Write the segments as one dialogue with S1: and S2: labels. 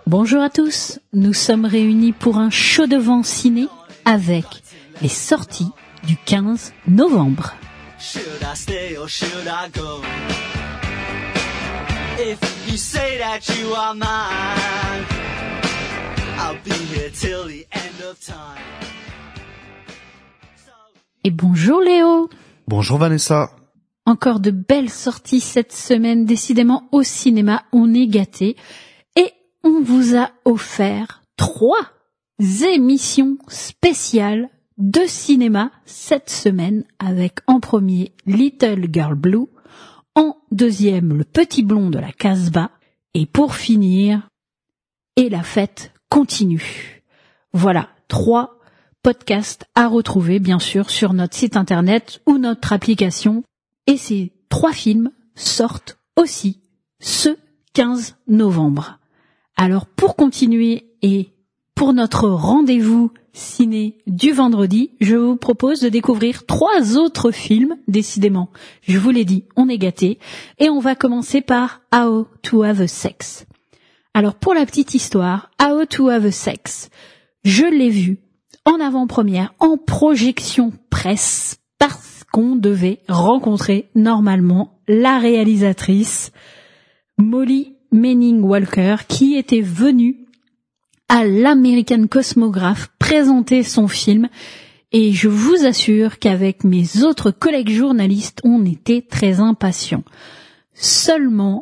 S1: Bonjour à tous, nous sommes réunis pour un chaud de vent ciné avec les sorties du 15 novembre.
S2: Should I stay or should I go? If you say that you are mine, I'll be here till the end of time.
S1: Et bonjour Léo.
S3: Bonjour Vanessa.
S1: Encore de belles sorties cette semaine, décidément au cinéma, on est gâtés. Et on vous a offert 3 émissions spéciales de cinéma cette semaine, avec en premier Little Girl Blue, en deuxième Le Petit Blond de la Casbah, et pour finir, Et la fête continue. Voilà, 3 podcasts à retrouver bien sûr sur notre site internet ou notre application. Et ces 3 films sortent aussi ce 15 novembre. Alors pour continuer et pour notre rendez-vous ciné du vendredi, je vous propose de découvrir 3 autres films, décidément. Je vous l'ai dit, on est gâtés. Et on va commencer par How to Have Sex. Alors pour la petite histoire, How to Have Sex, je l'ai vu en avant-première, en projection presse, parce qu'on devait rencontrer normalement la réalisatrice Molly Manning Walker, qui était venue à l'American Cosmograph présenter son film, et je vous assure qu'avec mes autres collègues journalistes, on était très impatients. Seulement,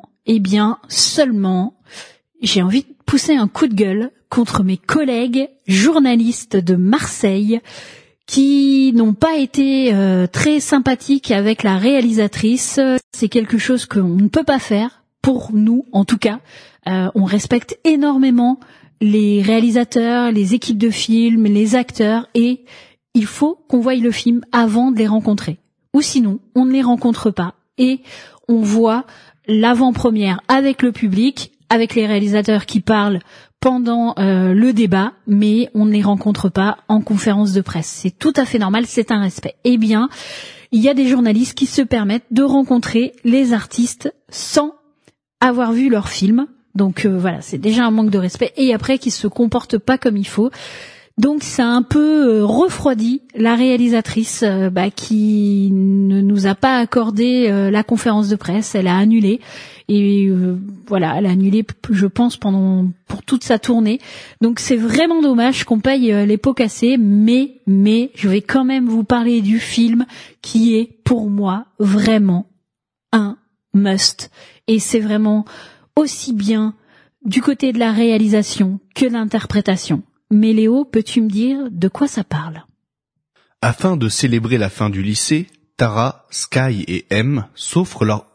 S1: j'ai envie de pousser un coup de gueule contre mes collègues journalistes de Marseille qui n'ont pas été très sympathiques avec la réalisatrice. C'est quelque chose qu'on ne peut pas faire, pour nous en tout cas. On respecte énormément les réalisateurs, les équipes de films, les acteurs, et il faut qu'on voie le film avant de les rencontrer. Ou sinon, on ne les rencontre pas et on voit l'avant-première avec le public, avec les réalisateurs qui parlent pendant le débat, mais on ne les rencontre pas en conférence de presse. C'est tout à fait normal, c'est un respect. Eh bien, il y a des journalistes qui se permettent de rencontrer les artistes sans avoir vu leur film. Donc voilà, c'est déjà un manque de respect. Et après, qui se comportent pas comme il faut. Donc ça a un peu refroidi la réalisatrice qui ne nous a pas accordé la conférence de presse. Elle a annulé. Et voilà, elle a annulé, je pense, pour toute sa tournée. Donc c'est vraiment dommage qu'on paye les pots cassés, mais je vais quand même vous parler du film qui est pour moi vraiment un must. Et c'est vraiment aussi bien du côté de la réalisation que de l'interprétation. Mais Léo, peux-tu me dire de quoi ça parle ?
S3: Afin de célébrer la fin du lycée, Tara, Sky et M s'offrent leur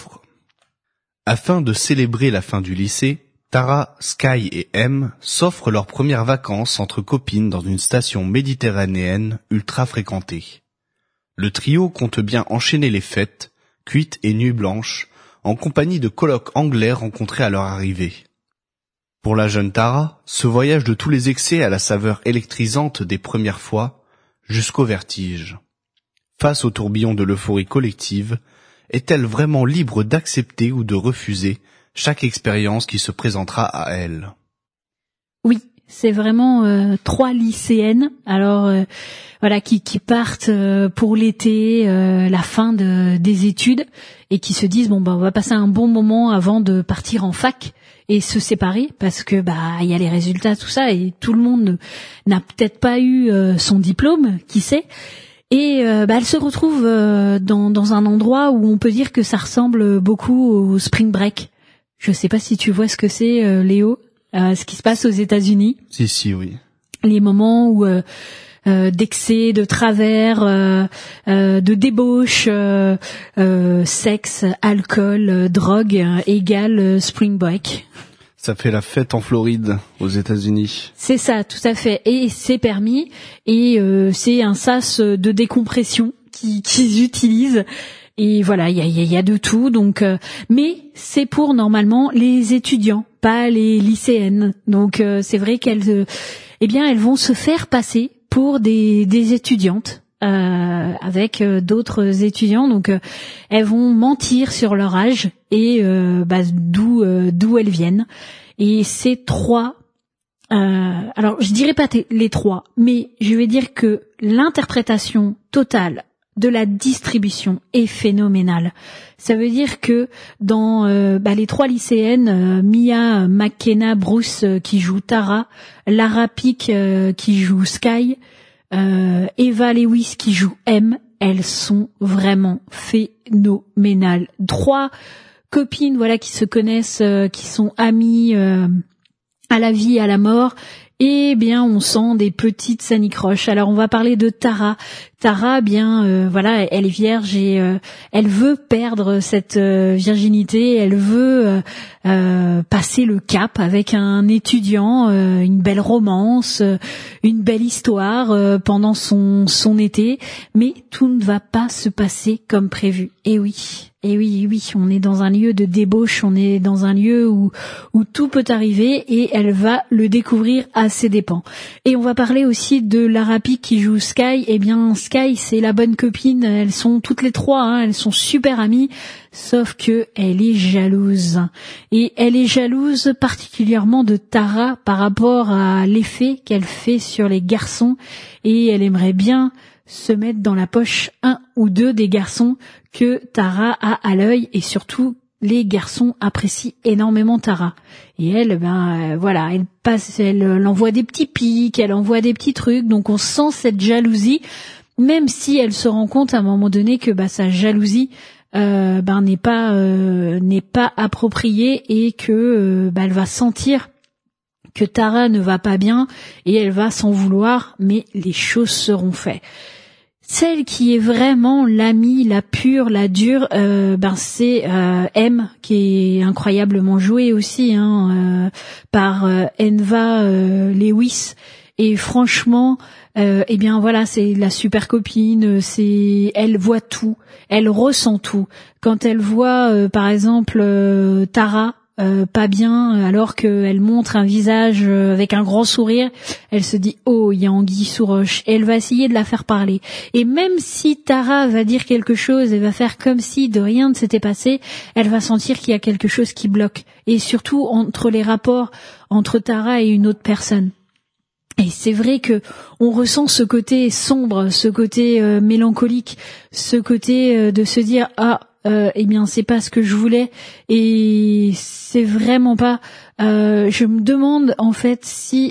S3: premières vacances entre copines dans une station méditerranéenne ultra fréquentée. Le trio compte bien enchaîner les fêtes, cuites et nuits blanches, en compagnie de colocs anglais rencontrés à leur arrivée. Pour la jeune Tara, ce voyage de tous les excès a la saveur électrisante des premières fois, jusqu'au vertige. Face au tourbillon de l'euphorie collective, est-elle vraiment libre d'accepter ou de refuser chaque expérience qui se présentera à elle ?
S1: Oui, c'est vraiment 3 lycéennes, alors qui partent pour l'été, la fin des études, et qui se disent on va passer un bon moment avant de partir en fac et se séparer, parce que il y a les résultats, tout ça, et tout le monde n'a peut-être pas eu son diplôme, qui sait. Et elles se retrouvent dans un endroit où on peut dire que ça ressemble beaucoup au Spring Break. Je sais pas si tu vois ce que c'est, Léo, ce qui se passe aux États-Unis.
S3: Si, oui. Les
S1: moments où d'excès, de travers, de débauche, sexe, alcool, drogue égale Spring Break.
S3: Ça fait la fête en Floride, aux États-Unis.
S1: C'est ça, tout à fait. Et c'est permis. Et c'est un sas de décompression qu'ils utilisent. Et voilà, il y a de tout. Donc, mais c'est pour normalement les étudiants, pas les lycéennes. Donc, c'est vrai qu'elles, elles vont se faire passer pour des étudiantes. Avec d'autres étudiants, donc elles vont mentir sur leur âge et d'où elles viennent. Et ces trois, alors je dirais pas les trois, mais je vais dire que l'interprétation totale de la distribution est phénoménale. Ça veut dire que dans les trois lycéennes, Mia McKenna Bruce qui joue Tara, Lara Pick qui joue Sky, Eva Lewis qui joue M, elles sont vraiment phénoménales. Trois copines, voilà, qui se connaissent, qui sont amies à la vie, à la mort. Et bien, on sent des petites sanicroches. Alors, on va parler de Tara. Tara, voilà, elle est vierge et elle veut perdre cette virginité. Elle veut passer le cap avec un étudiant, une belle romance, une belle histoire pendant son été. Mais tout ne va pas se passer comme prévu. Et oui, on est dans un lieu de débauche, on est dans un lieu où tout peut arriver et elle va le découvrir à ses dépens. Et on va parler aussi de Lara Pick qui joue Sky. Eh bien, Sky, c'est la bonne copine, elles sont toutes les trois, elles sont super amies, sauf que elle est jalouse. Et elle est jalouse particulièrement de Tara par rapport à l'effet qu'elle fait sur les garçons et elle aimerait bien se mettre dans la poche un ou deux des garçons que Tara a à l'œil et surtout les garçons apprécient énormément Tara. Et elle, elle envoie des petits pics, elle envoie des petits trucs, donc on sent cette jalousie, même si elle se rend compte à un moment donné que sa jalousie n'est pas appropriée et que elle va sentir que Tara ne va pas bien et elle va s'en vouloir, mais les choses seront faites. Celle qui est vraiment l'amie, la pure, la dure, c'est M, qui est incroyablement jouée aussi par Enva Lewis. Et franchement, c'est la super copine. Elle voit tout, elle ressent tout. Quand elle voit, par exemple, Tara pas bien, alors qu'elle montre un visage avec un grand sourire, elle se dit oh, il y a anguille sous roche, et elle va essayer de la faire parler. Et même si Tara va dire quelque chose et va faire comme si de rien ne s'était passé, elle va sentir qu'il y a quelque chose qui bloque, et surtout entre les rapports entre Tara et une autre personne. Et c'est vrai que on ressent ce côté sombre, ce côté mélancolique, ce côté de se dire c'est pas ce que je voulais, et c'est vraiment pas. Je me demande en fait si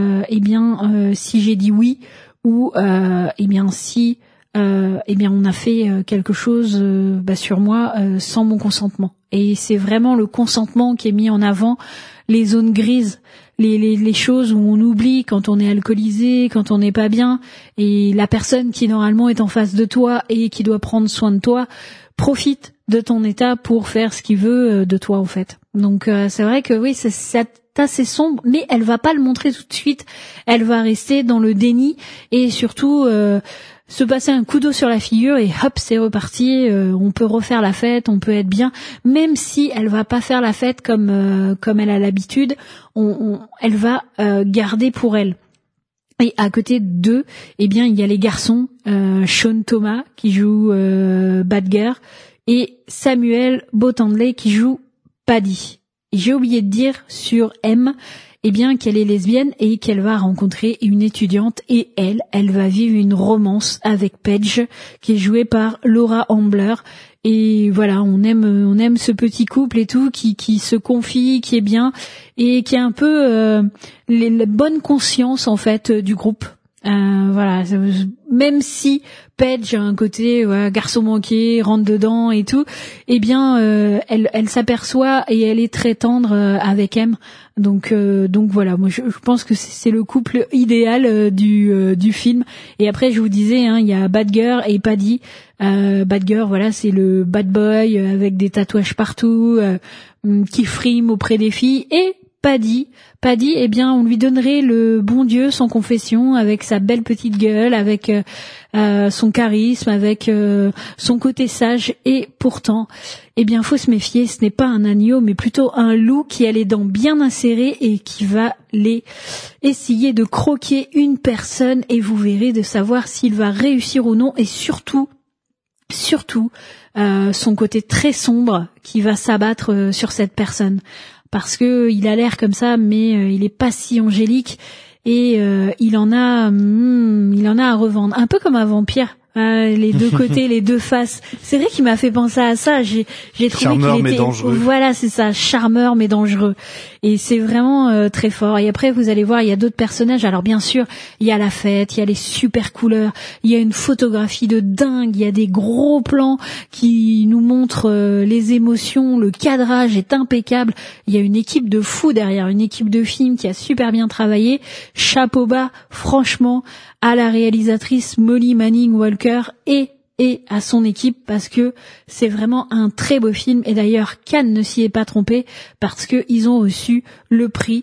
S1: si j'ai dit oui ou si on a fait quelque chose sur moi sans mon consentement. Et c'est vraiment le consentement qui est mis en avant, les zones grises, les choses où on oublie quand on est alcoolisé, quand on n'est pas bien, et la personne qui normalement est en face de toi et qui doit prendre soin de toi profite de ton état pour faire ce qu'il veut de toi en fait. Donc c'est vrai que oui, c'est assez sombre, mais elle va pas le montrer tout de suite, elle va rester dans le déni et surtout se passer un coup d'eau sur la figure et hop, c'est reparti, on peut refaire la fête, on peut être bien, même si elle va pas faire la fête comme elle a l'habitude, elle va garder pour elle. Et à côté d'eux, il y a les garçons, Sean Thomas qui joue Badger et Samuel Botandley qui joue Paddy. Et j'ai oublié de dire sur M, qu'elle est lesbienne et qu'elle va rencontrer une étudiante et elle va vivre une romance avec Paige qui est jouée par Laura Ambler. Et voilà, on aime ce petit couple et tout qui se confie, qui est bien et qui a un peu la bonne conscience en fait du groupe. Même si Paige a un côté garçon manqué, rentre dedans et tout, elle s'aperçoit et elle est très tendre avec M. Donc voilà, moi je pense que c'est le couple idéal du film. Et après je vous disais, il y a Badger et Paddy. Badger, voilà, c'est le bad boy avec des tatouages partout, qui frime auprès des filles. Et Paddy, on lui donnerait le bon Dieu sans confession, avec sa belle petite gueule, avec son charisme, avec son côté sage. Et pourtant, faut se méfier, ce n'est pas un agneau, mais plutôt un loup qui a les dents bien insérées et qui va essayer de croquer une personne. Et vous verrez de savoir s'il va réussir ou non. Et surtout, son côté très sombre qui va s'abattre sur cette personne. parce que il a l'air comme ça, mais il est pas si angélique et il en a à revendre, un peu comme un vampire. Les deux côtés, les deux faces. C'est vrai qu'il m'a fait penser à ça. J'ai trouvé
S3: charmeur,
S1: qu'il
S3: mais
S1: était,
S3: dangereux.
S1: voilà, c'est ça, charmeur mais dangereux. Et c'est vraiment très fort. Et après, vous allez voir, il y a d'autres personnages. Alors bien sûr, il y a la fête, il y a les super couleurs, il y a une photographie de dingue, il y a des gros plans qui nous montrent les émotions, le cadrage est impeccable. Il y a une équipe de fous derrière, une équipe de films qui a super bien travaillé. Chapeau bas, franchement, à la réalisatrice Molly Manning Walker et à son équipe, parce que c'est vraiment un très beau film. Et d'ailleurs, Cannes ne s'y est pas trompé, parce que ils ont reçu le prix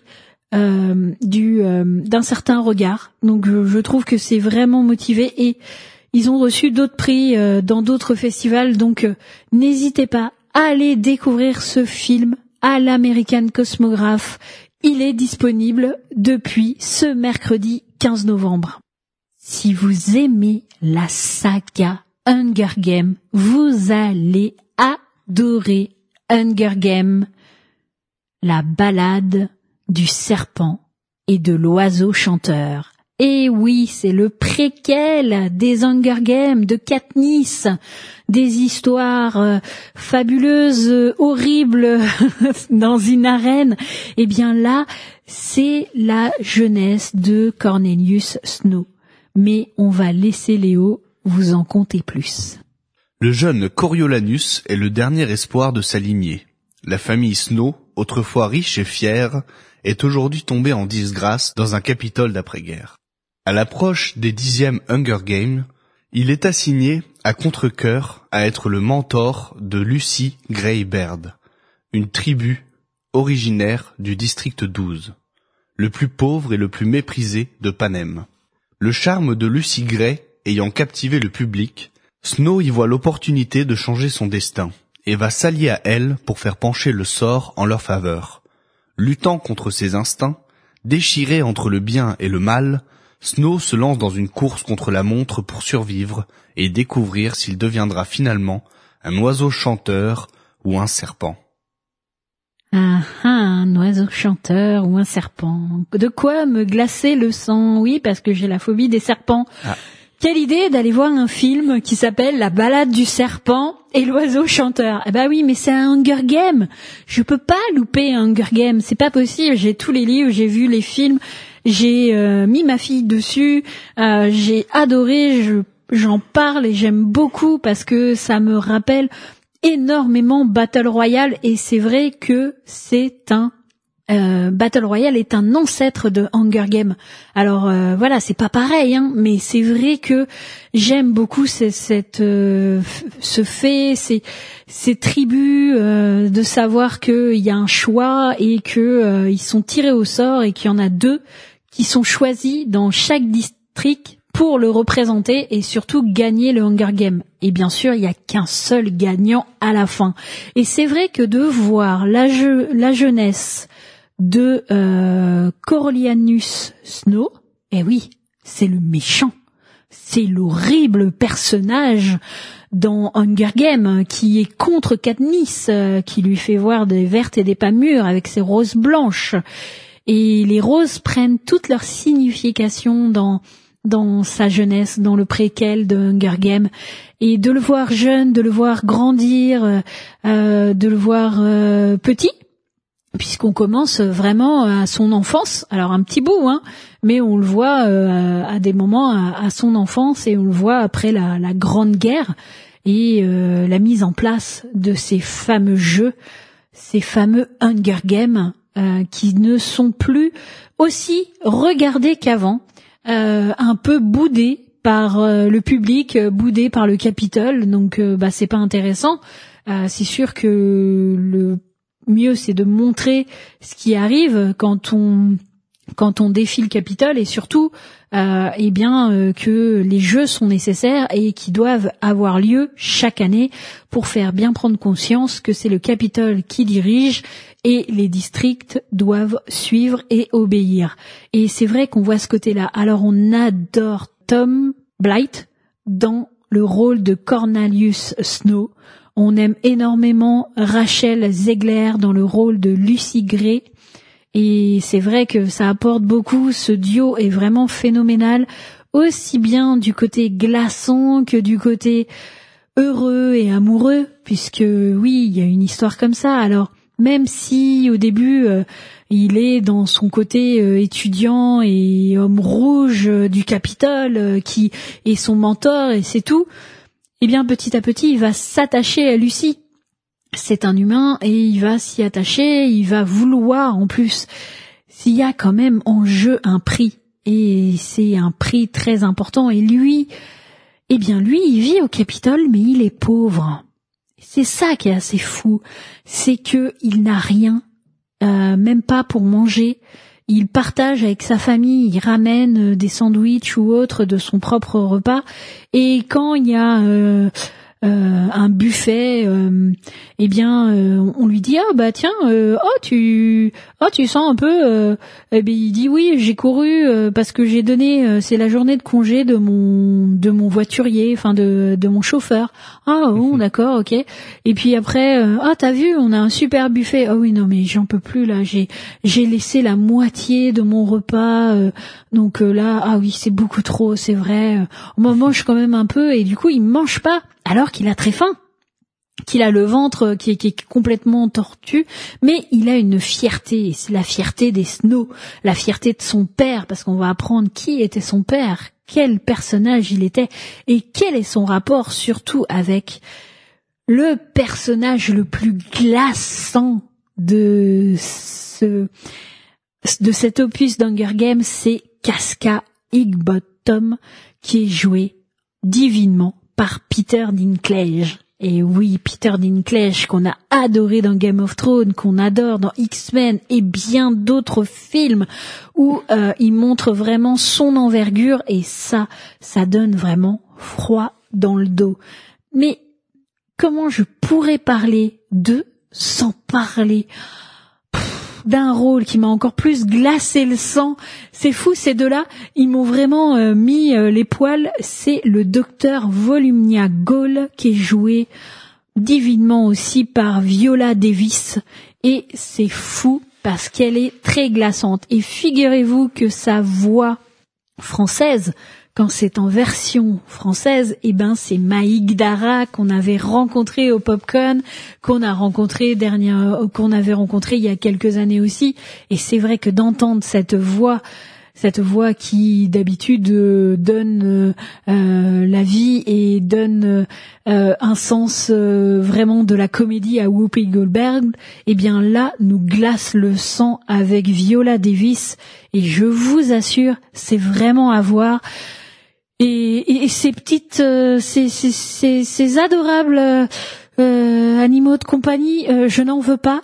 S1: d'un certain regard. Donc je trouve que c'est vraiment motivé, et ils ont reçu d'autres prix dans d'autres festivals. Donc n'hésitez pas à aller découvrir ce film à l'American Cosmograph. Il est disponible depuis ce mercredi 15 novembre. Si vous aimez la saga Hunger Games, vous allez adorer Hunger Games, la ballade du serpent et de l'oiseau chanteur. Et oui, c'est le préquel des Hunger Games de Katniss, des histoires fabuleuses, horribles dans une arène. Et bien là, c'est la jeunesse de Cornelius Snow. Mais on va laisser Léo vous en conter plus.
S3: Le jeune Coriolanus est le dernier espoir de sa lignée. La famille Snow, autrefois riche et fière, est aujourd'hui tombée en disgrâce dans un Capitole d'après-guerre. À l'approche des 10e Hunger Games, il est assigné à contre-cœur à être le mentor de Lucy Gray Baird, une tribu originaire du district 12, le plus pauvre et le plus méprisé de Panem. Le charme de Lucy Gray ayant captivé le public, Snow y voit l'opportunité de changer son destin et va s'allier à elle pour faire pencher le sort en leur faveur. Luttant contre ses instincts, déchiré entre le bien et le mal, Snow se lance dans une course contre la montre pour survivre et découvrir s'il deviendra finalement un oiseau chanteur ou un serpent.
S1: Un oiseau chanteur ou un serpent. De quoi me glacer le sang? Oui, parce que j'ai la phobie des serpents. Ah. Quelle idée d'aller voir un film qui s'appelle La balade du serpent et l'oiseau chanteur. Eh ben oui, mais c'est un Hunger Games. Je peux pas louper un Hunger Games. C'est pas possible. J'ai tous les livres, j'ai vu les films, j'ai mis ma fille dessus, j'ai adoré, j'en parle et j'aime beaucoup parce que ça me rappelle énormément Battle Royale, et c'est vrai que c'est un Battle Royale est un ancêtre de Hunger Games. Alors voilà, c'est pas pareil, hein, mais c'est vrai que j'aime beaucoup ce fait, ces tribus, de savoir qu'il y a un choix et que ils sont tirés au sort et qu'il y en a 2 qui sont choisis dans chaque district pour le représenter et surtout gagner le Hunger Games. Et bien sûr, il n'y a qu'un seul gagnant à la fin. Et c'est vrai que de voir la jeunesse de Coriolanus Snow, eh oui, c'est le méchant. C'est l'horrible personnage dans Hunger Games qui est contre Katniss, qui lui fait voir des vertes et des pas mûres avec ses roses blanches. Et les roses prennent toute leur signification dans sa jeunesse, dans le préquel de Hunger Games, et de le voir jeune, de le voir grandir, de le voir petit, puisqu'on commence vraiment à son enfance, alors un petit bout, hein, mais on le voit à des moments à son enfance, et on le voit après la Grande Guerre et la mise en place de ces fameux jeux, ces fameux Hunger Games qui ne sont plus aussi regardés qu'avant. Un peu boudé par le public, boudé par le Capitole, donc c'est pas intéressant. C'est sûr que le mieux c'est de montrer ce qui arrive quand on défie le Capitole, et surtout que les jeux sont nécessaires et qui doivent avoir lieu chaque année pour faire bien prendre conscience que c'est le Capitole qui dirige et les districts doivent suivre et obéir. Et c'est vrai qu'on voit ce côté-là. Alors on adore Tom Blythe dans le rôle de Cornelius Snow. On aime énormément Rachel Zegler dans le rôle de Lucy Gray. Et c'est vrai que ça apporte beaucoup. Ce duo est vraiment phénoménal, aussi bien du côté glaçant que du côté heureux et amoureux, puisque oui, il y a une histoire comme ça. Alors, même si au début, il est dans son côté étudiant et homme rouge du Capitole, qui est son mentor et c'est tout, eh bien petit à petit, il va s'attacher à Lucy. C'est un humain et il va s'y attacher, il va vouloir en plus. S'il y a quand même en jeu un prix, et c'est un prix très important, et lui, eh bien lui, il vit au Capitole, mais il est pauvre. C'est ça qui est assez fou, c'est que il n'a rien, même pas pour manger. Il partage avec sa famille, il ramène des sandwichs ou autres de son propre repas. Et quand il y a un buffet, eh bien, on lui dit tiens, tu sens un peu. Eh bien, il dit oui, j'ai couru parce que j'ai donné, c'est la journée de congé de mon voiturier, enfin de mon chauffeur. Ah bon, d'accord, ok. Et puis après, t'as vu, on a un super buffet. Ah oui, non mais j'en peux plus là, j'ai laissé la moitié de mon repas, donc là, ah oui, c'est beaucoup trop, c'est vrai. On mange quand même un peu et du coup, il mange pas alors qu'il a très faim, qu'il a le ventre qui est complètement tortu, mais il a une fierté, c'est la fierté des Snow, la fierté de son père, parce qu'on va apprendre qui était son père, quel personnage il était, et quel est son rapport surtout avec le personnage le plus glaçant de cet opus d'Hunger Games, c'est Casca Higginbottom, qui est joué divinement par Peter Dinklage. Et oui, Peter Dinklage, qu'on a adoré dans Game of Thrones, qu'on adore dans X-Men et bien d'autres films où il montre vraiment son envergure, et ça donne vraiment froid dans le dos. Mais comment je pourrais parler d'eux sans parler d'un rôle qui m'a encore plus glacé le sang? C'est fou, ces deux-là, ils m'ont vraiment mis les poils. C'est le docteur Volumnia Gaul, qui est joué divinement aussi par Viola Davis, et c'est fou parce qu'elle est très glaçante. Et figurez-vous que sa voix française, quand c'est en version française, eh ben c'est Maïk Dara qu'on avait rencontré au Popcorn, qu'on avait rencontré il y a quelques années aussi. Et c'est vrai que d'entendre cette voix qui d'habitude donne la vie et donne un sens vraiment de la comédie à Whoopi Goldberg, eh bien là nous glace le sang avec Viola Davis, et je vous assure, c'est vraiment à voir. Et ces petites, ces adorables animaux de compagnie, je n'en veux pas.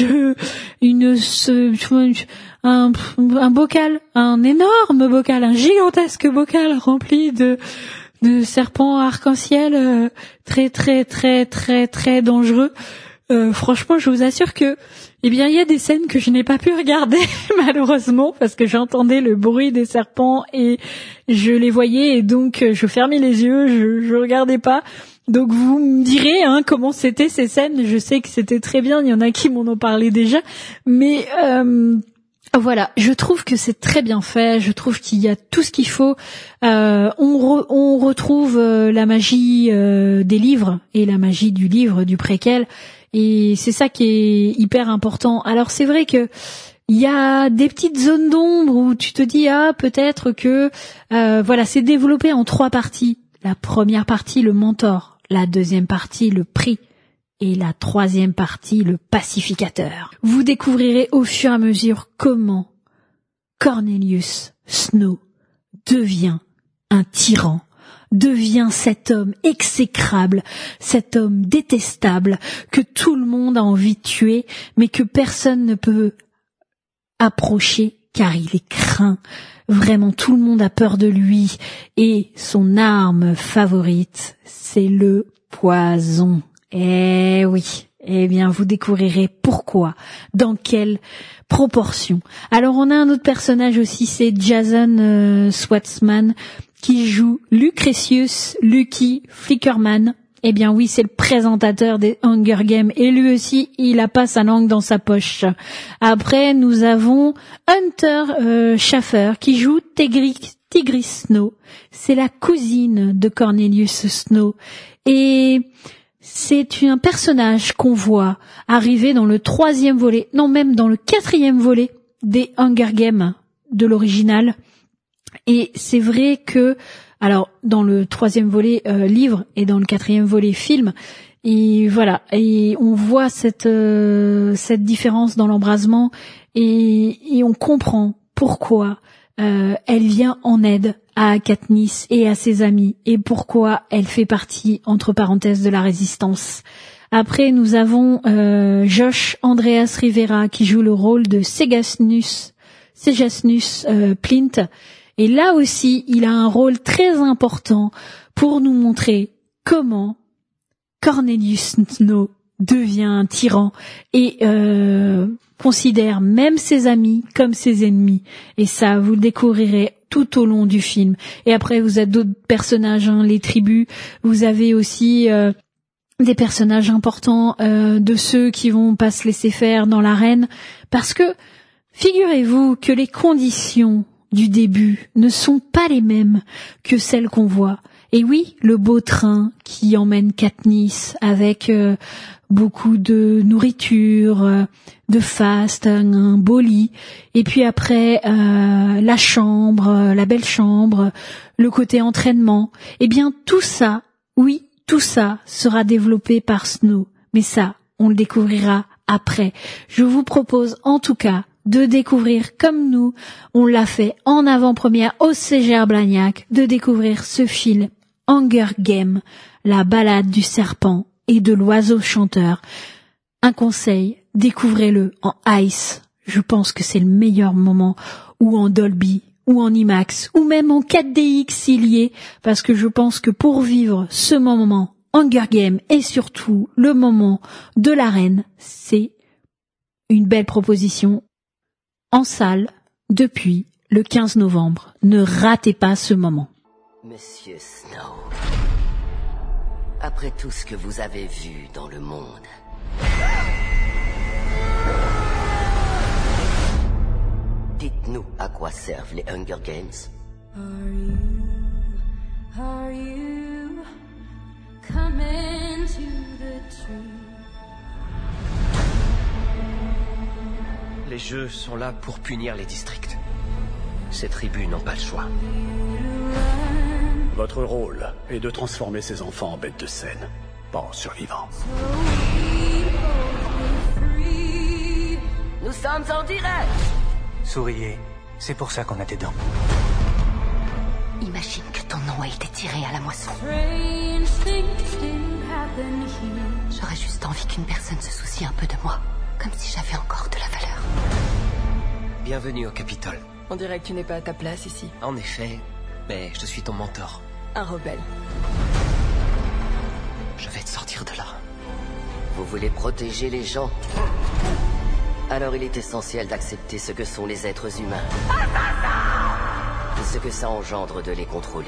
S1: Un bocal, un énorme bocal, un gigantesque bocal rempli de serpents arc-en-ciel, très très très très très dangereux. Franchement, je vous assure que, eh bien, il y a des scènes que je n'ai pas pu regarder malheureusement parce que j'entendais le bruit des serpents et je les voyais, et donc je fermais les yeux, je regardais pas. Donc vous me direz comment c'était ces scènes. Je sais que c'était très bien, il y en a qui m'en ont parlé déjà, mais voilà, je trouve que c'est très bien fait, je trouve qu'il y a tout ce qu'il faut. On retrouve la magie des livres et la magie du livre, du préquel, et c'est ça qui est hyper important. Alors c'est vrai que il y a des petites zones d'ombre où tu te dis peut-être que voilà, c'est développé en 3 parties. La première partie, le mentor, la deuxième partie, le prix, et la 3e partie, le pacificateur. Vous découvrirez au fur et à mesure comment Cornelius Snow devient un tyran, devient cet homme exécrable, cet homme détestable que tout le monde a envie de tuer, mais que personne ne peut approcher car il est craint. Vraiment, tout le monde a peur de lui, et son arme favorite, c'est le poison. Eh oui, eh bien vous découvrirez pourquoi, dans quelle proportion. Alors on a un autre personnage aussi, c'est Jason Schwartzman, qui joue Lucretius Lucky Flickerman, Eh bien oui, c'est le présentateur des Hunger Games et lui aussi, il a pas sa langue dans sa poche. Après, nous avons Hunter Schafer qui joue Tigris Snow. C'est la cousine de Cornelius Snow et c'est un personnage qu'on voit arriver dans le 3e volet, non même dans le 4e volet des Hunger Games de l'original. Et c'est vrai que alors dans le 3e volet livre et dans le 4e volet film, et voilà, et on voit cette différence dans l'embrasement et on comprend pourquoi elle vient en aide à Katniss et à ses amis et pourquoi elle fait partie entre parenthèses de la résistance. Après nous avons Josh Andreas Rivera qui joue le rôle de Sejanus Plint. Et là aussi, il a un rôle très important pour nous montrer comment Cornelius Snow devient un tyran et considère même ses amis comme ses ennemis. Et ça, vous le découvrirez tout au long du film. Et après, vous avez d'autres personnages, les tribus. Vous avez aussi des personnages importants de ceux qui vont pas se laisser faire dans l'arène. Parce que, figurez-vous que les conditions du début ne sont pas les mêmes que celles qu'on voit. Et oui, le beau train qui emmène Katniss avec beaucoup de nourriture, de faste, un beau lit, et puis après la chambre, la belle chambre, le côté entraînement. Eh bien tout ça, oui, tout ça sera développé par Snow. Mais ça, on le découvrira après. Je vous propose en tout cas de découvrir comme nous, on l'a fait en avant-première au CGR Blagnac, de découvrir ce film Hunger Games, la balade du serpent et de l'oiseau chanteur. Un conseil, découvrez-le en ICE. Je pense que c'est le meilleur moment, ou en Dolby, ou en IMAX, ou même en 4DX s'il y est, parce que je pense que pour vivre ce moment Hunger Games et surtout le moment de l'arène, c'est une belle proposition. En salle depuis le 15 novembre. Ne ratez pas ce moment.
S4: Monsieur Snow, après tout ce que vous avez vu dans le monde, dites-nous à quoi servent les Hunger Games.
S5: Are you coming to the tree?
S6: Les jeux sont là pour punir les districts. Ces tribus n'ont pas le choix.
S7: Votre rôle est de transformer ces enfants en bêtes de scène, pas en survivants.
S4: Nous sommes en direct.
S6: Souriez, c'est pour ça qu'on a des dents.
S4: Imagine que ton nom a été tiré à la moisson.
S5: Strange things do happen here.
S4: J'aurais juste envie qu'une personne se soucie un peu de moi, comme si j'avais encore de la valeur.
S6: Bienvenue au Capitole.
S8: On dirait que tu n'es pas à ta place ici.
S6: En effet, mais je suis ton mentor.
S8: Un rebelle.
S6: Je vais te sortir de là.
S4: Vous voulez protéger les gens? Alors il est essentiel d'accepter ce que sont les êtres humains. Et ce que ça engendre de les contrôler.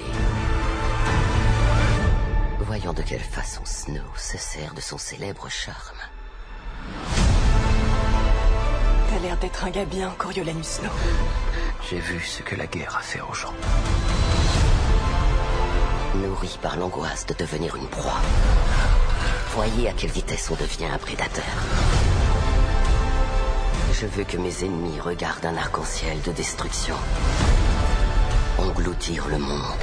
S4: Voyons de quelle façon Snow se sert de son célèbre charme.
S8: T'as l'air d'être un gars bien, Coriolanus Snow.
S6: J'ai vu ce que la guerre a fait aux gens.
S4: Nourri par l'angoisse de devenir une proie. Voyez à quelle vitesse on devient un prédateur. Je veux que mes ennemis regardent un arc-en-ciel de destruction. Engloutir le monde.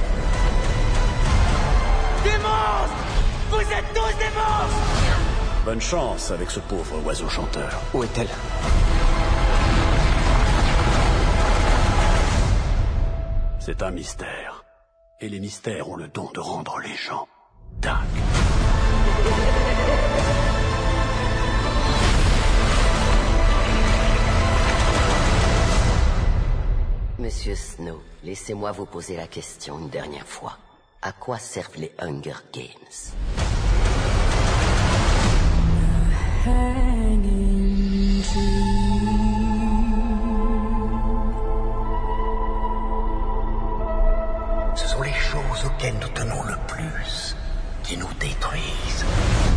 S2: Des monstres! Vous êtes tous des monstres!
S7: Bonne chance avec ce pauvre oiseau chanteur.
S6: Où est-elle?
S7: C'est un mystère. Et les mystères ont le don de rendre les gens dingues.
S4: Monsieur Snow, laissez-moi vous poser la question une dernière fois. À quoi servent les Hunger Games?
S5: Hanging tree.
S9: Ce sont les choses auxquelles nous tenons le plus.
S7: qui nous détruisent.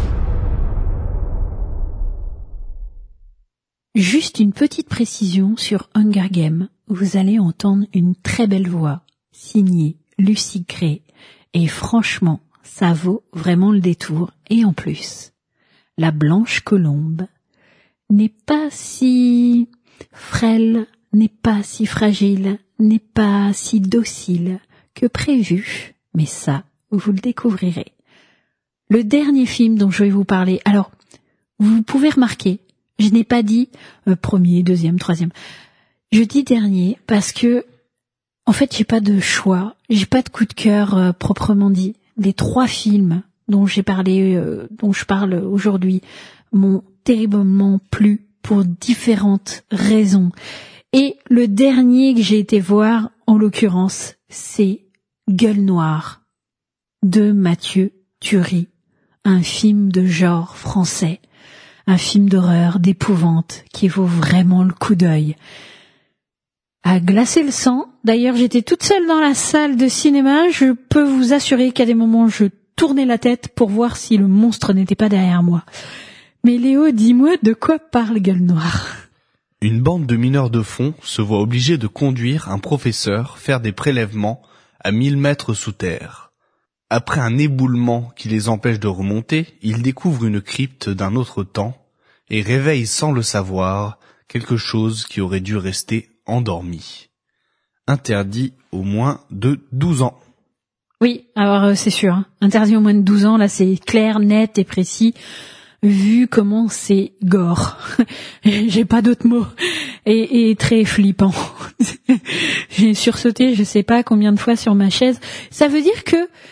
S1: Juste une petite précision sur Hunger Games. Vous allez entendre une très belle voix, signée Lucy Gray. Et franchement, ça vaut vraiment le détour. Et en plus, la blanche colombe n'est pas si frêle, n'est pas si fragile, n'est pas si docile que prévu. Mais ça, vous le découvrirez. Le dernier film dont je vais vous parler, alors, vous pouvez remarquer, je n'ai pas dit premier, deuxième, troisième. Je dis dernier parce que, en fait, j'ai pas de choix, j'ai pas de coup de cœur proprement dit. Les 3 films dont j'ai parlé, dont je parle aujourd'hui, m'ont terriblement plu pour différentes raisons. Et le dernier que j'ai été voir, en l'occurrence, c'est Gueule Noire de Mathieu Turi, un film de genre français. Un film d'horreur, d'épouvante, qui vaut vraiment le coup d'œil. À glacer le sang. D'ailleurs, j'étais toute seule dans la salle de cinéma. Je peux vous assurer qu'à des moments, je tournais la tête pour voir si le monstre n'était pas derrière moi. Mais Léo, dis-moi de quoi parle Gueule Noire.
S3: Une bande de mineurs de fond se voit obligée de conduire un professeur faire des prélèvements à 1000 mètres sous terre. Après un éboulement qui les empêche de remonter, ils découvrent une crypte d'un autre temps et réveillent sans le savoir quelque chose qui aurait dû rester endormi. Interdit au moins de 12 ans.
S1: Oui, alors c'est sûr, hein. Interdit au moins de 12 ans, là c'est clair, net et précis, vu comment c'est gore. J'ai pas d'autres mots. Et très flippant. J'ai sursauté je sais pas combien de fois sur ma chaise. Ça veut dire que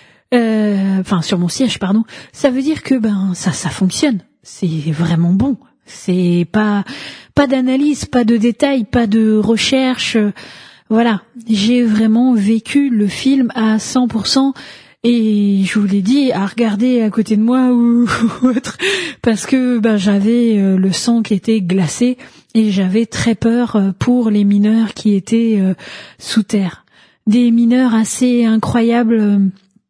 S1: sur mon siège, pardon. Ça veut dire que ça fonctionne. C'est vraiment bon. C'est pas d'analyse, pas de détails, pas de recherche. Voilà, j'ai vraiment vécu le film à 100%. Et je vous l'ai dit, à regarder à côté de moi ou autre, parce que j'avais le sang qui était glacé et j'avais très peur pour les mineurs qui étaient sous terre. Des mineurs assez incroyables.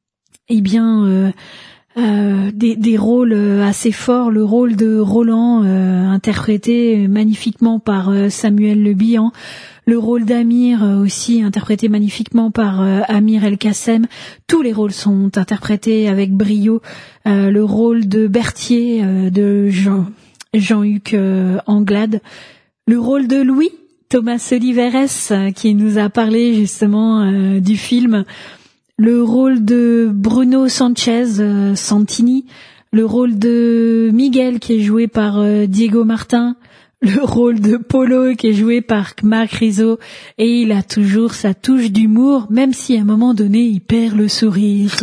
S1: Des rôles assez forts, le rôle de Roland interprété magnifiquement par Samuel Le Bihan, le rôle d'Amir aussi interprété magnifiquement par Amir El Kassem. Tous les rôles sont interprétés avec brio. Le rôle de Berthier de Jean-Hugues Anglade, le rôle de Louis Thomas Oliveres qui nous a parlé justement du film. Le rôle de Bruno Sanchez Santini, le rôle de Miguel qui est joué par Diego Martin, le rôle de Polo qui est joué par Marc Rizzo, et il a toujours sa touche d'humour, même si à un moment donné il perd le sourire,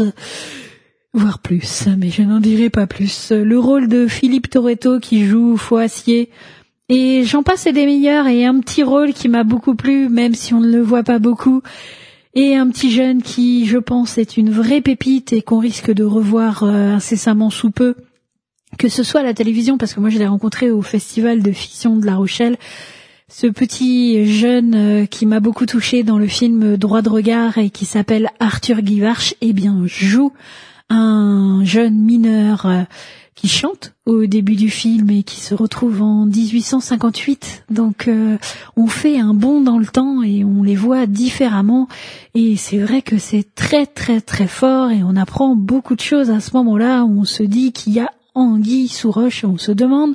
S1: voire plus, mais je n'en dirai pas plus. Le rôle de Philippe Toretto qui joue Foassier, et j'en passe et des meilleurs, et un petit rôle qui m'a beaucoup plu, même si on ne le voit pas beaucoup. Et un petit jeune qui, je pense, est une vraie pépite et qu'on risque de revoir incessamment sous peu, que ce soit à la télévision, parce que moi je l'ai rencontré au Festival de fiction de La Rochelle. Ce petit jeune qui m'a beaucoup touché dans le film Droit de regard et qui s'appelle Arthur Guivarch, joue un jeune mineur qui chante au début du film et qui se retrouve en 1858. Donc on fait un bond dans le temps et on les voit différemment. Et c'est vrai que c'est très très très fort et on apprend beaucoup de choses à ce moment-là où on se dit qu'il y a anguille sous roche et on se demande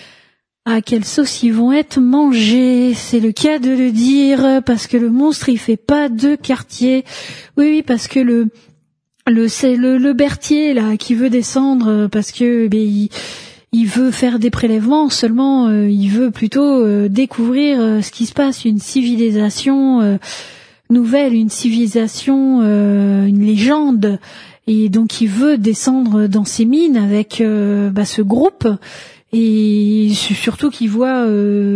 S1: à quelle sauce ils vont être mangés. C'est le cas de le dire parce que le monstre il fait pas de quartier. Oui, parce que c'est le Berthier là qui veut descendre parce que il veut faire des prélèvements, seulement il veut plutôt découvrir ce qui se passe, une civilisation nouvelle, une civilisation, une légende, et donc il veut descendre dans ces mines avec ce groupe, et surtout qu'il voit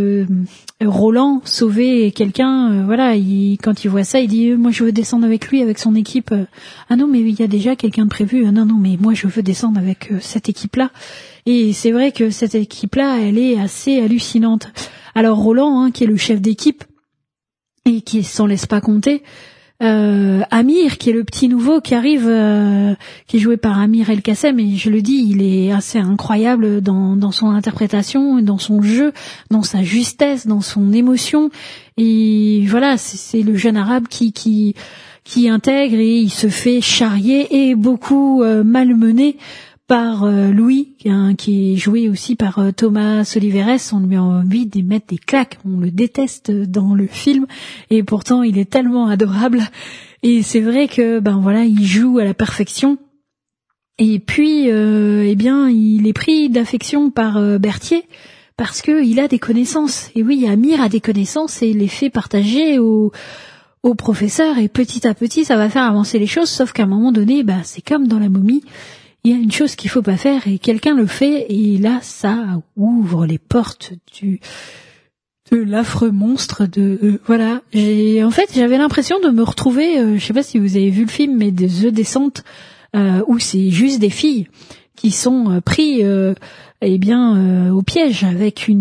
S1: Roland sauver quelqu'un, quand il voit ça, il dit moi je veux descendre avec lui, avec son équipe. Ah non, mais il y a déjà quelqu'un de prévu. Non, mais moi je veux descendre avec cette équipe-là. Et c'est vrai que cette équipe-là, elle est assez hallucinante. Alors Roland, qui est le chef d'équipe et qui s'en laisse pas compter, Amir, qui est le petit nouveau qui arrive, qui est joué par Amir El Kassem, et je le dis, il est assez incroyable dans son interprétation, dans son jeu, dans sa justesse, dans son émotion. Et voilà, c'est le jeune arabe qui intègre, et il se fait charrier et beaucoup malmener par Louis, qui est joué aussi par Thomas Oliveres. On lui a envie de mettre des claques. On le déteste dans le film, et pourtant il est tellement adorable. Et c'est vrai que il joue à la perfection. Et puis il est pris d'affection par Berthier, parce que il a des connaissances. Et oui, Amir a des connaissances et il les fait partager au professeur, et petit à petit ça va faire avancer les choses. Sauf qu'à un moment donné, c'est comme dans La Momie. Il y a une chose qu'il faut pas faire, et quelqu'un le fait, et là, ça ouvre les portes de l'affreux monstre voilà. En fait, j'avais l'impression de me retrouver, je sais pas si vous avez vu le film, mais de The Descent, où c'est juste des filles qui sont pris, au piège avec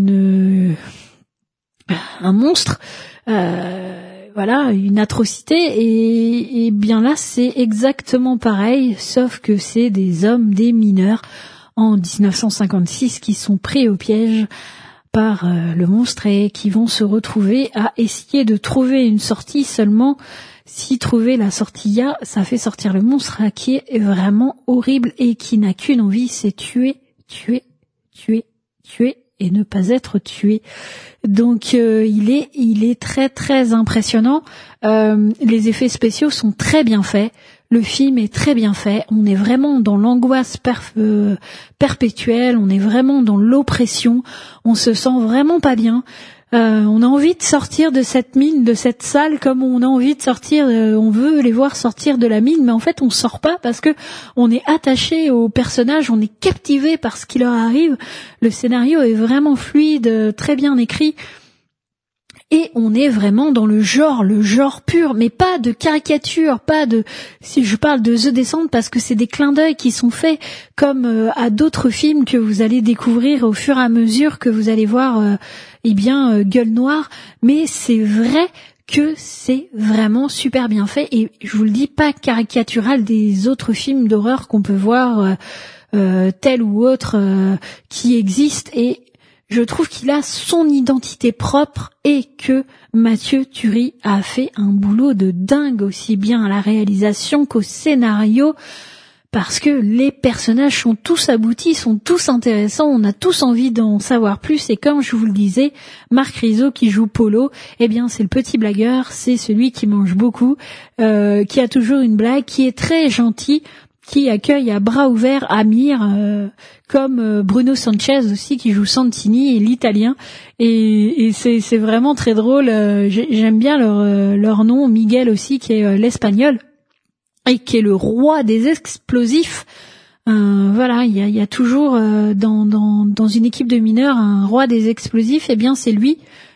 S1: un monstre, une atrocité, et bien là c'est exactement pareil, sauf que c'est des hommes, des mineurs en 1956 qui sont pris au piège par le monstre, et qui vont se retrouver à essayer de trouver une sortie. Seulement, si trouver la sortie ça fait sortir le monstre, qui est vraiment horrible et qui n'a qu'une envie, c'est tuer et ne pas être tué. Donc il est très très impressionnant. Les effets spéciaux sont très bien faits. Le film est très bien fait. On est vraiment dans l'angoisse perpétuelle. On est vraiment dans l'oppression. On se sent vraiment pas bien. On a envie de sortir de cette mine, de cette salle, comme on a envie de sortir, on veut les voir sortir de la mine, mais en fait on sort pas parce que on est attaché aux personnages, on est captivé par ce qui leur arrive. Le scénario est vraiment fluide, très bien écrit. Et on est vraiment dans le genre pur, mais pas de caricature, si je parle de The Descent, parce que c'est des clins d'œil qui sont faits comme à d'autres films que vous allez découvrir au fur et à mesure que vous allez voir, Gueule Noire, mais c'est vrai que c'est vraiment super bien fait, et je vous le dis, pas caricatural des autres films d'horreur qu'on peut voir, tel ou autre, qui existent, et je trouve qu'il a son identité propre, et que Mathieu Turi a fait un boulot de dingue, aussi bien à la réalisation qu'au scénario, parce que les personnages sont tous aboutis, sont tous intéressants, on a tous envie d'en savoir plus. Et comme je vous le disais, Marc Rizzo qui joue Polo, c'est le petit blagueur, c'est celui qui mange beaucoup, qui a toujours une blague, qui est très gentil, qui accueille à bras ouverts Amir, comme Bruno Sanchez aussi, qui joue Santini, et l'italien, et c'est vraiment très drôle. J'aime bien leur nom. Miguel aussi, qui est l'espagnol, et qui est le roi des explosifs. Il y a toujours dans une équipe de mineurs un roi des explosifs. C'est lui,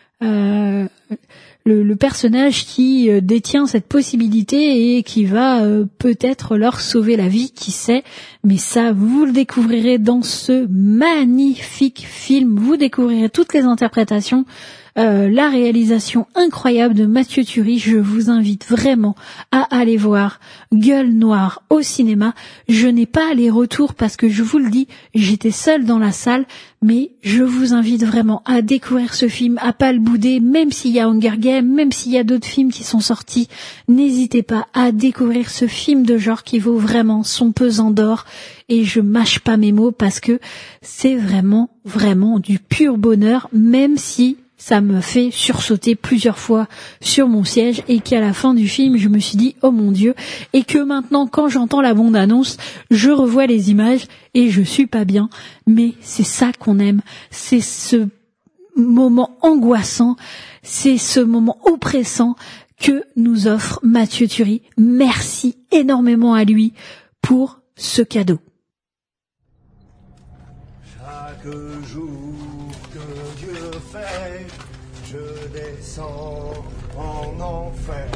S1: le personnage qui détient cette possibilité et qui va peut-être leur sauver la vie, qui sait. Mais ça, vous le découvrirez dans ce magnifique film. Vous découvrirez toutes les interprétations, la réalisation incroyable de Mathieu Turi. Je vous invite vraiment à aller voir Gueule Noire au cinéma. Je n'ai pas les retours parce que, je vous le dis, j'étais seule dans la salle, mais je vous invite vraiment à découvrir ce film, à pas le bouder, même s'il y a Hunger Games, même s'il y a d'autres films qui sont sortis. N'hésitez pas à découvrir ce film de genre qui vaut vraiment son pesant d'or. Et je mâche pas mes mots parce que c'est vraiment, vraiment du pur bonheur, même si ça me fait sursauter plusieurs fois sur mon siège, et qu'à la fin du film, je me suis dit, oh mon Dieu, et que maintenant, quand j'entends la bande-annonce, je revois les images et je suis pas bien. Mais c'est ça qu'on aime, c'est ce moment angoissant, c'est ce moment oppressant que nous offre Mathieu Turi. Merci énormément à lui pour ce cadeau.
S2: Chaque jour que Dieu fait, je descends en enfer.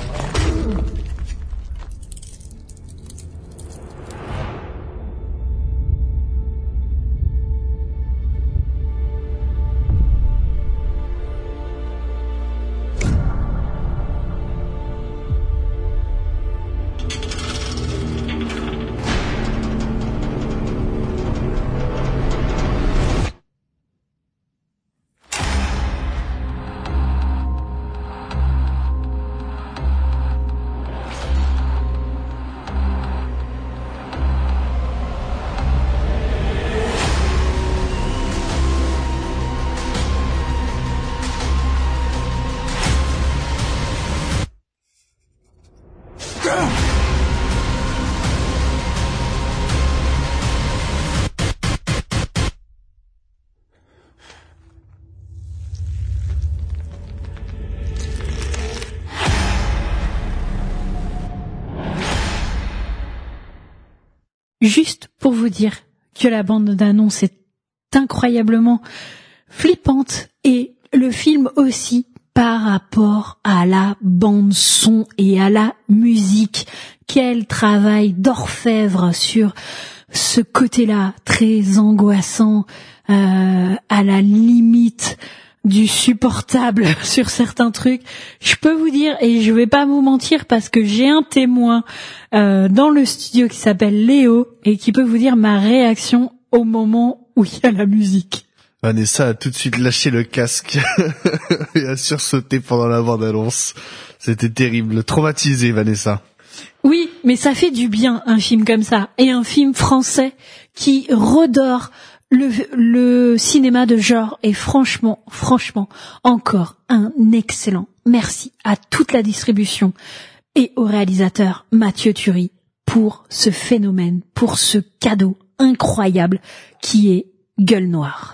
S1: juste pour vous dire que la bande d'annonce est incroyablement flippante et le film aussi par rapport à la bande son et à la musique. Quel travail d'orfèvre sur ce côté-là très angoissant, à la limite du supportable sur certains trucs. Je peux vous dire, et je vais pas vous mentir parce que j'ai un témoin dans le studio qui s'appelle Léo et qui peut vous dire ma réaction au moment où il y a la musique.
S3: Vanessa a tout de suite lâché le casque et a sursauté pendant la bande-annonce. C'était terrible, traumatisé Vanessa.
S1: Oui, mais ça fait du bien un film comme ça et un film français qui redore le cinéma de genre est franchement, encore un excellent merci à toute la distribution et au réalisateur Mathieu Turi pour ce phénomène, pour ce cadeau incroyable qui est Gueule Noire.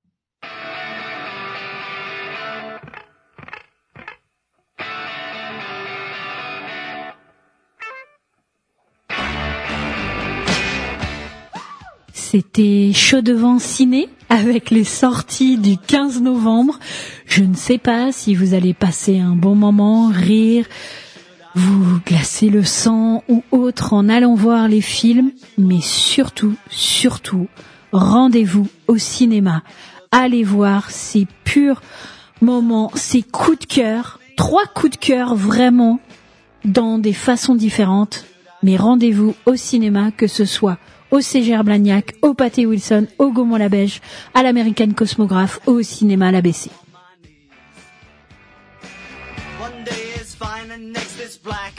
S1: C'était Chaud devant ciné avec les sorties du 15 novembre. Je ne sais pas si vous allez passer un bon moment, rire, vous glacer le sang ou autre en allant voir les films, mais surtout, rendez-vous au cinéma. Allez voir ces purs moments, ces coups de cœur, 3 coups de cœur vraiment dans des façons différentes, mais rendez-vous au cinéma, que ce soit au CGR Blagnac, au Pathé Wilson, au Gaumont-la-Bèche, à l'American Cosmographe, ou au cinéma à l'ABC.
S2: One day is fine and next is black.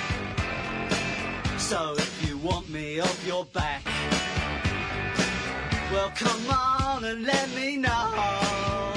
S2: So if you want me off your back, well come on and let me know.